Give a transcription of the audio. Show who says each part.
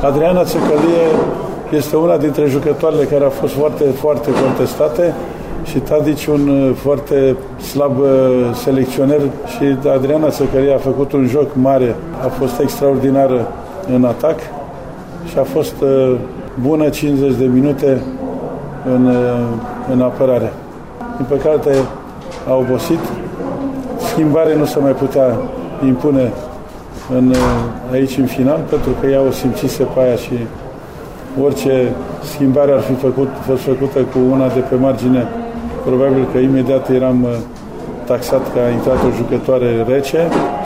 Speaker 1: Adriana Țăcălie este una dintre jucătoarele care au fost foarte, foarte contestate și Tadici un foarte slab selecționer și Adriana Țăcălie a făcut un joc mare, a fost extraordinară în atac și a fost bună 50 de minute în apărare. Din păcate a obosit, schimbare nu se mai putea impune aici în final, pentru că ea o simțise pe aia și orice schimbare ar fi fost făcută cu una de pe margine, probabil că imediat eram taxat că a intrat o jucătoare rece.